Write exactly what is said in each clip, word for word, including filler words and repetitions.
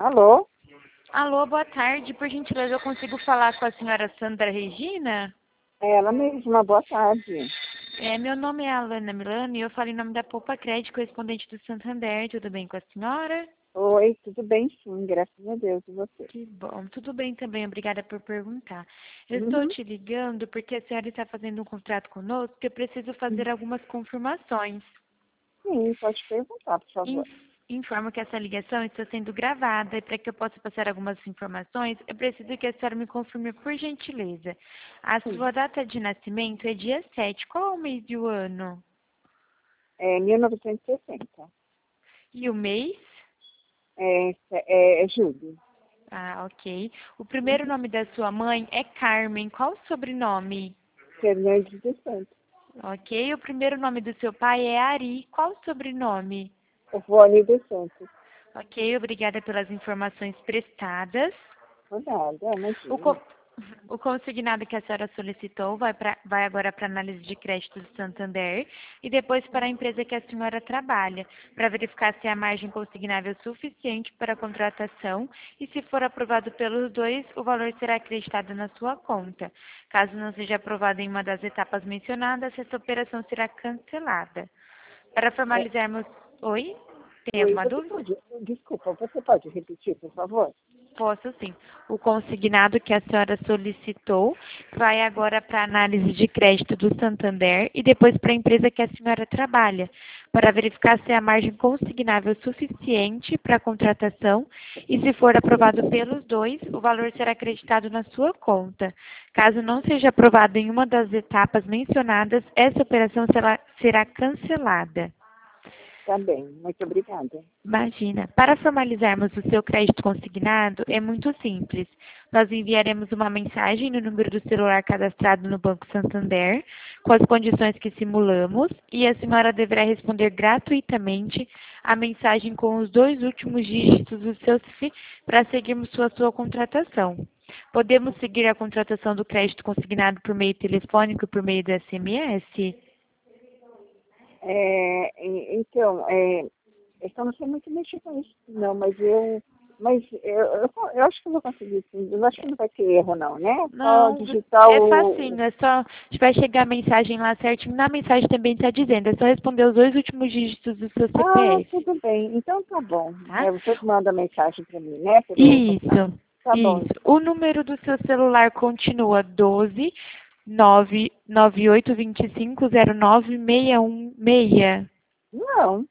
Alô? Alô, boa tarde. Por gentileza, eu consigo falar com a senhora Sandra Regina? É ela mesma, boa tarde. É, meu nome é Alana Milano e eu falo em nome da Poupa Crédito, correspondente do Santander. Tudo bem com a senhora? Oi, tudo bem sim, graças a Deus, e você? Que bom. Tudo bem também, obrigada por perguntar. Eu estou Uhum. te ligando porque a senhora está fazendo um contrato conosco que eu preciso fazer algumas confirmações. Sim, pode perguntar, por In- favor. Informo que essa ligação está sendo gravada e para que eu possa passar algumas informações, eu preciso que a senhora me confirme por gentileza. A Sim. sua data de nascimento é dia sete. Qual é o mês e o ano? É mil novecentos e sessenta. E o mês? É, é, é Júlio. Ah, ok. O primeiro Uhum. nome da sua mãe é Carmen. Qual o sobrenome? Fernandes dos Santos. Ok. O primeiro nome do seu pai é Ari. Qual o sobrenome? Rony dos Santos. Ok, obrigada pelas informações prestadas. Por nada, O, co- imagina. o consignado que a senhora solicitou vai, pra, vai agora para análise de crédito do Santander e depois para a empresa que a senhora trabalha, para verificar se a margem consignável é suficiente para a contratação e, se for aprovado pelos dois, o valor será acreditado na sua conta. Caso não seja aprovado em uma das etapas mencionadas, essa operação será cancelada. Para É, formalizarmos. Oi? Tem oi, alguma você dúvida? pode, desculpa, você pode repetir, por favor? Posso sim. O consignado que a senhora solicitou vai agora para a análise de crédito do Santander e depois para a empresa que a senhora trabalha, para verificar se a margem consignável é suficiente para a contratação e, se for aprovado pelos dois, o valor será acreditado na sua conta. Caso não seja aprovado em uma das etapas mencionadas, essa operação será, será cancelada. Tá bem, muito obrigada. Imagina, para formalizarmos o seu crédito consignado é muito simples. Nós enviaremos uma mensagem no número do celular cadastrado no Banco Santander, com as condições que simulamos, e a senhora deverá responder gratuitamente a mensagem com os dois últimos dígitos do seu C I F para seguirmos sua, sua contratação. Podemos seguir a contratação do crédito consignado por meio telefônico e por meio do S M S? É, e- então, é, eu só não sei muito mexer com isso, não, mas eu, mas eu, eu, eu acho que eu vou conseguir sim. Eu acho que não vai ter erro não, né? Só Não, digitar é o. facinho, é só, vai chegar a mensagem lá certinho, na mensagem também está dizendo, é só responder os dois últimos dígitos do seu Ah, C P F, tudo bem. Então tá bom. tá? É, você manda mensagem para mim, né? Pelo WhatsApp. Isso, Tá bom, isso. então. O número do seu celular continua doze, nove nove oito dois cinco zero nove seis um seis. Não.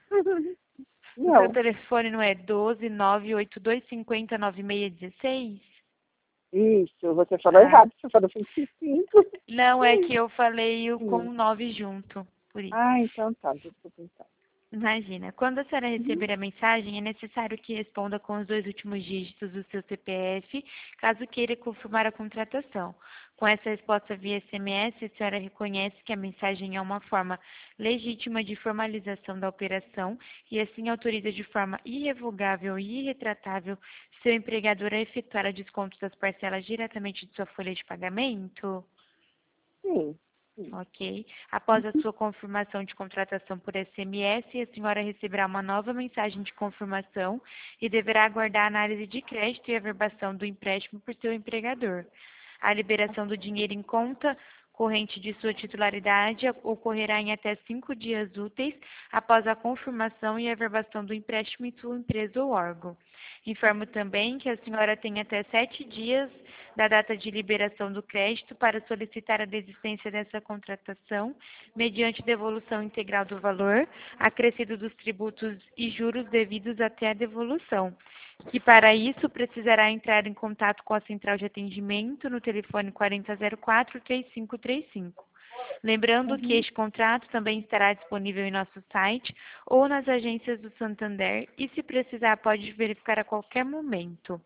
O seu Não. telefone não é doze, nove oito dois cinco zero nove seis um seis? Isso, você falou Ah, errado, você falou vinte e cinco. não, é que eu falei o com Sim. nove junto, por isso. Ah, então tá, desculpa então. Imagina, quando a senhora Uhum. receber a mensagem, é necessário que responda com os dois últimos dígitos do seu C P F, caso queira confirmar a contratação. Com essa resposta via S M S, a senhora reconhece que a mensagem é uma forma legítima de formalização da operação e assim autoriza de forma irrevogável e irretratável seu empregador a efetuar o desconto das parcelas diretamente de sua folha de pagamento? Sim, sim. Ok. Após a sua confirmação de contratação por S M S, a senhora receberá uma nova mensagem de confirmação e deverá aguardar a análise de crédito e averbação do empréstimo por seu empregador. A liberação do dinheiro em conta corrente de sua titularidade ocorrerá em até cinco dias úteis após a confirmação e averbação do empréstimo em sua empresa ou órgão. Informo também que a senhora tem até sete dias da data de liberação do crédito para solicitar a desistência dessa contratação, mediante devolução integral do valor, acrescido dos tributos e juros devidos até a devolução, que para isso precisará entrar em contato com a central de atendimento no telefone quarenta zero quatro, três cinco três cinco. Lembrando que Uhum. este contrato também estará disponível em nosso site ou nas agências do Santander e, se precisar, pode verificar a qualquer momento.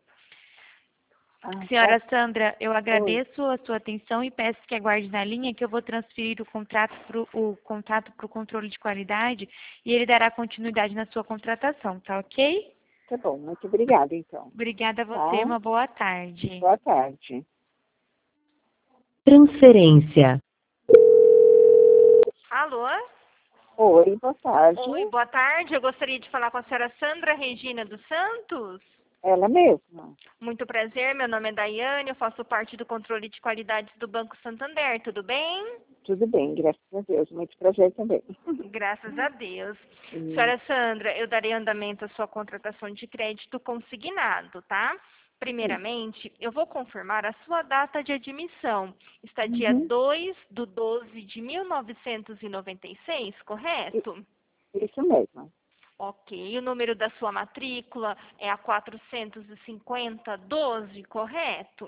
Ah, tá. Senhora Sandra, eu Oi. agradeço a sua atenção e peço que aguarde na linha que eu vou transferir o contrato pro, o contato para o controle de qualidade e ele dará continuidade na sua contratação, tá ok? Tá bom, muito obrigada então. Obrigada a você, Tá? uma boa tarde. Boa tarde. Transferência. Alô? Oi, boa tarde. Oi, boa tarde. Eu gostaria de falar com a senhora Sandra Regina dos Santos. Ela mesma. Muito prazer, meu nome é Daiane, eu faço parte do controle de qualidade do Banco Santander, tudo bem? Tudo bem, graças a Deus. Muito prazer também. Graças a Deus. Hum. Senhora Sandra, eu darei andamento à sua contratação de crédito consignado, tá? Primeiramente, eu vou confirmar a sua data de admissão. Está dia Uhum. dois de doze de mil novecentos e noventa e seis, correto? Isso mesmo. Ok. O número da sua matrícula é a quatrocentos e cinquenta doze, correto?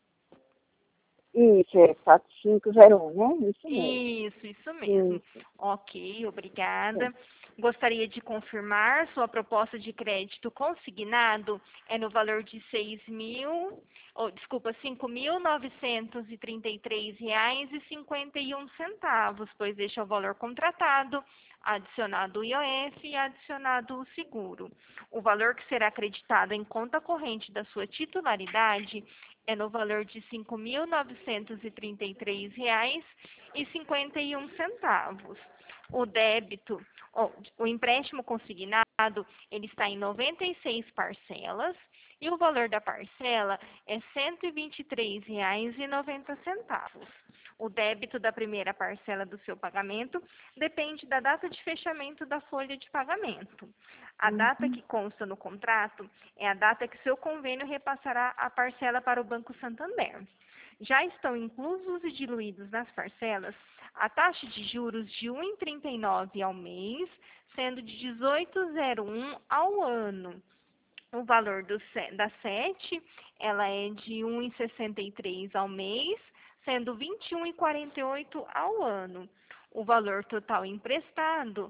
Isso, é quatro cinco zero um, né? Isso mesmo. Isso, isso mesmo. Isso. Ok, obrigada. Sim. Gostaria de confirmar sua proposta de crédito consignado é no valor de seis mil, ou desculpa, cinco mil novecentos e trinta e três reais e cinquenta e um centavos, pois este é o valor contratado, adicionado o I O F e adicionado o seguro. O valor que será acreditado em conta corrente da sua titularidade é no valor de cinco mil novecentos e trinta e três reais e cinquenta e um centavos. O débito, oh, o empréstimo consignado, ele está em noventa e seis parcelas e o valor da parcela é cento e vinte e três reais e noventa centavos. O débito da primeira parcela do seu pagamento depende da data de fechamento da folha de pagamento. A Uhum. data que consta no contrato é a data que seu convênio repassará a parcela para o Banco Santander. Já estão inclusos e diluídos nas parcelas a taxa de juros de um vírgula trinta e nove ao mês, sendo de dezoito vírgula zero um ao ano. O valor do, da sete, ela é de um vírgula sessenta e três ao mês, sendo vinte e um vírgula quarenta e oito ao ano. O valor total emprestado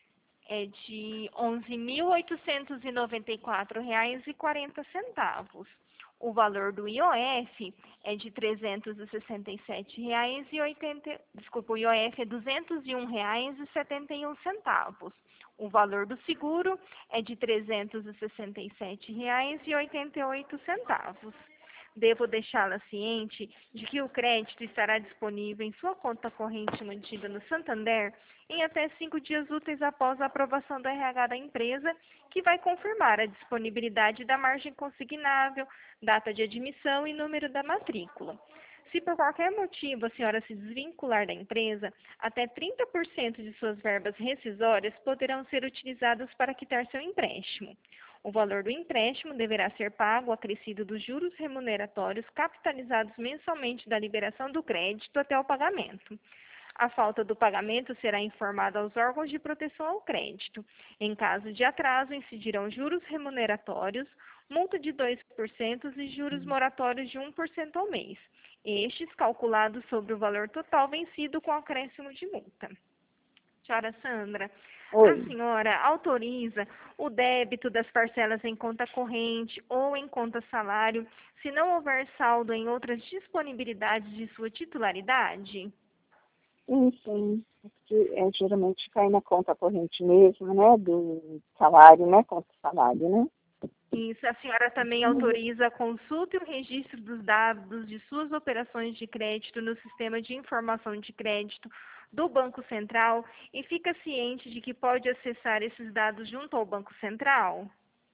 é de onze mil oitocentos e noventa e quatro reais e quarenta centavos. O valor do I O F é de trezentos e sessenta e sete reais e oitenta, desculpa, o I O F é duzentos e um reais e setenta e um centavos. O valor do seguro é de trezentos e sessenta e sete reais e oitenta e oito centavos. Devo deixá-la ciente de que o crédito estará disponível em sua conta corrente mantida no Santander em até cinco dias úteis após a aprovação do R H da empresa, que vai confirmar a disponibilidade da margem consignável, data de admissão e número da matrícula. Se por qualquer motivo a senhora se desvincular da empresa, até trinta por cento de suas verbas rescisórias poderão ser utilizadas para quitar seu empréstimo. O valor do empréstimo deverá ser pago acrescido dos juros remuneratórios capitalizados mensalmente da liberação do crédito até o pagamento. A falta do pagamento será informada aos órgãos de proteção ao crédito. Em caso de atraso, incidirão juros remuneratórios, multa de dois por cento e juros moratórios de um por cento ao mês, estes calculados sobre o valor total vencido com acréscimo de multa. Senhora Sandra, Oi. a senhora autoriza o débito das parcelas em conta corrente ou em conta salário, se não houver saldo em outras disponibilidades de sua titularidade? Sim, sim. Porque, é, geralmente cai na conta corrente mesmo, né? Do salário, né? Conta salário, né? Isso, a senhora também autoriza a consulta e o registro dos dados de suas operações de crédito no sistema de informação de crédito do Banco Central e fica ciente de que pode acessar esses dados junto ao Banco Central?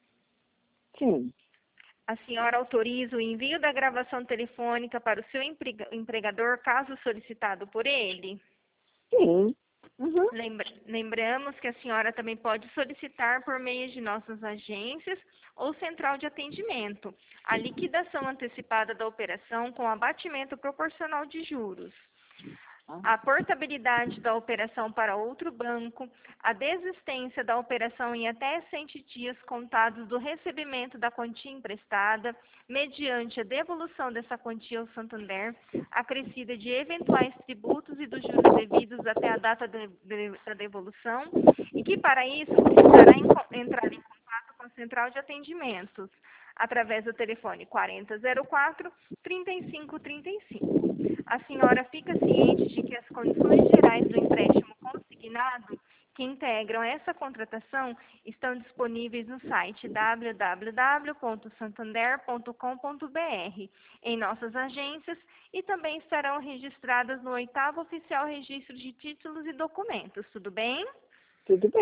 Sim. A senhora autoriza o envio da gravação telefônica para o seu empregador, caso solicitado por ele? Sim. Uhum. Lembra, lembramos que a senhora também pode solicitar por meio de nossas agências ou central de atendimento a liquidação antecipada da operação com abatimento proporcional de juros, a portabilidade da operação para outro banco, a desistência da operação em até cem dias contados do recebimento da quantia emprestada, mediante a devolução dessa quantia ao Santander, acrescida de eventuais tributos e dos juros devidos até a data de, de, da devolução, e que para isso precisará em, entrar em contato com a central de atendimentos, através do telefone quarenta zero quatro, trinta e cinco trinta e cinco. A senhora fica ciente de que as condições gerais do empréstimo consignado que integram essa contratação estão disponíveis no site w w w ponto santander ponto com ponto b r, em nossas agências, e também estarão registradas no oitavo Oficial Registro de Títulos e Documentos. Tudo bem? Tudo bem.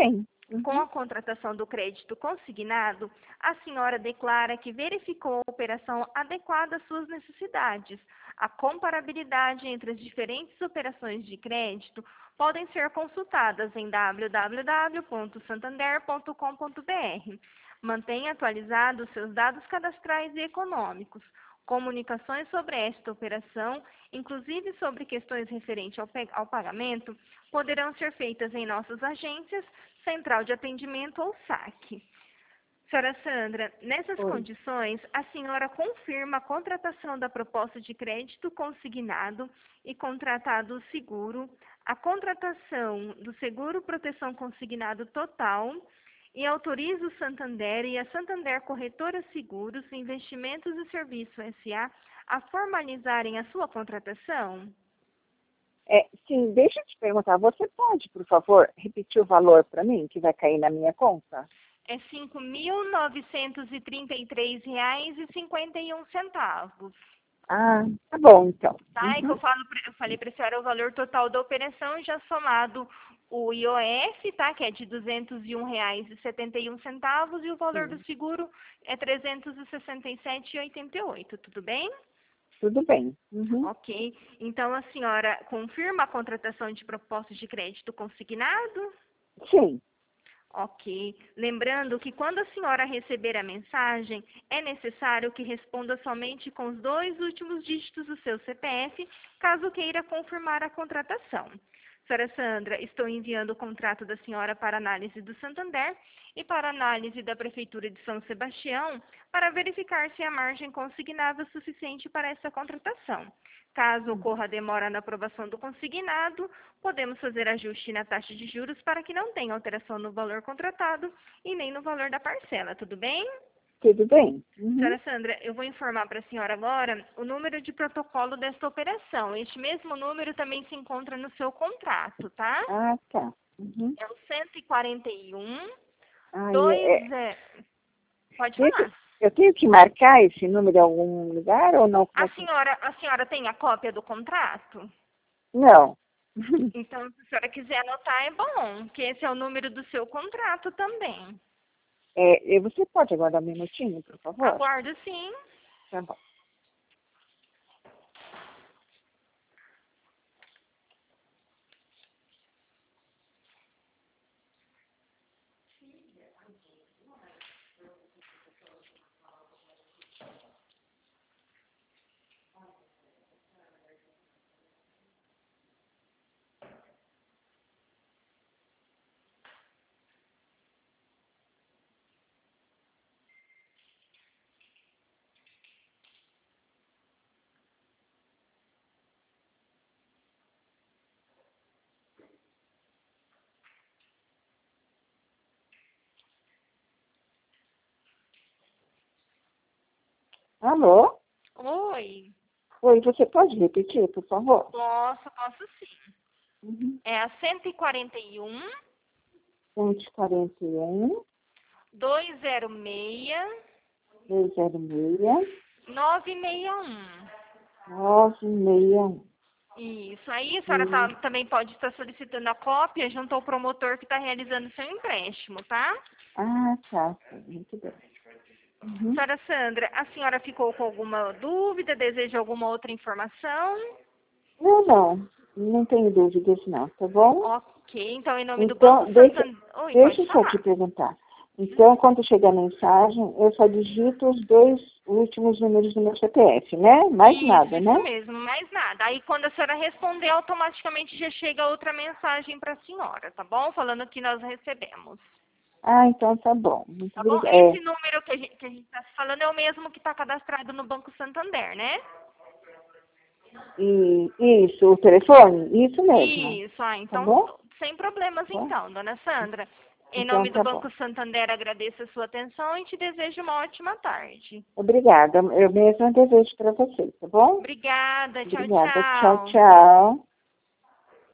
Uhum. Com a contratação do crédito consignado, a senhora declara que verificou a operação adequada às suas necessidades. A comparabilidade entre as diferentes operações de crédito podem ser consultadas em w w w ponto santander ponto com ponto b r. Mantenha atualizados seus dados cadastrais e econômicos. Comunicações sobre esta operação, inclusive sobre questões referentes ao, ao pagamento, poderão ser feitas em nossas agências, Central de Atendimento ou saque. Senhora Sandra, nessas Oi. condições, a senhora confirma a contratação da proposta de crédito consignado e contratado o seguro, a contratação do seguro proteção consignado total e autoriza o Santander e a Santander Corretora Seguros, Investimentos e Serviços S A a formalizarem a sua contratação? É, sim, deixa eu te perguntar, você pode, por favor, repetir o valor para mim, que vai cair na minha conta? É cinco mil novecentos e trinta e três reais e cinquenta e um centavos. Ah, tá bom, então. Tá? É que Uhum. eu, falo, pra- eu falei para a senhora o valor total da operação, já somado o I O F, tá? Que é de duzentos e um reais e setenta e um centavos, e o valor Sim. do seguro é trezentos e sessenta e sete reais e oitenta e oito centavos, tudo bem? Tudo bem. Uhum. Ok. Então, a senhora confirma a contratação de propostas de crédito consignado? Sim. Ok. Lembrando que quando a senhora receber a mensagem, é necessário que responda somente com os dois últimos dígitos do seu C P F, caso queira confirmar a contratação. Senhora Sandra, estou enviando o contrato da senhora para análise do Santander e para análise da Prefeitura de São Sebastião para verificar se a margem consignada é suficiente para essa contratação. Caso ocorra demora na aprovação do consignado, podemos fazer ajuste na taxa de juros para que não tenha alteração no valor contratado e nem no valor da parcela, tudo bem? Tudo bem. Uhum. Senhora Sandra, eu vou informar para a senhora agora o número de protocolo desta operação. Este mesmo número também se encontra no seu contrato, tá? Ah, tá. Uhum. É o cento e quarenta e um, Ai, dois... é, É... Pode deixa- falar. eu tenho que marcar esse número em algum lugar ou não? Como A é que- senhora, a senhora tem a cópia do contrato? Não. Então, se a senhora quiser anotar, é bom, que esse é o número do seu contrato também. É, e você pode aguardar um minutinho, por favor? Aguardo sim. Tá bom. Alô? Oi. Oi, você pode repetir, por favor? Posso, posso sim. Uhum. É a cento e quarenta e um, cento e quarenta e um, duzentos e seis, dois zero seis, novecentos e sessenta e um. nove seis um. Isso. Aí a senhora tá- também pode estar solicitando a cópia junto ao promotor que está realizando seu empréstimo, tá? Ah, tá. Muito bem. Uhum. Senhora Sandra, a senhora ficou com alguma dúvida? Deseja alguma outra informação? Não, não. Não tenho dúvidas, não, tá bom? Ok, então em nome do Então, Banco deixa, Santander... Oi, deixa pode eu só te falar. perguntar. Então, quando chegar a mensagem, eu só digito os dois últimos números do meu C P F, né? Mais Isso, nada, isso né? mesmo, mais nada. Aí quando a senhora responder, automaticamente já chega outra mensagem para a senhora, tá bom? Falando que nós recebemos. Ah, então tá bom. Muito Tá bom? obrigada. Esse É, número que a gente que a gente está falando é o mesmo que está cadastrado no Banco Santander, né? e, isso, o telefone? Isso mesmo. Isso, ah, Tá então bom? sem problemas Tá bom? então, dona Sandra. Em Então nome do tá bom. Banco Santander, agradeço a sua atenção e te desejo uma ótima tarde. Obrigada. Eu mesma desejo para você, tá bom? Obrigada, tchau, Obrigada. Tchau, tchau. tchau.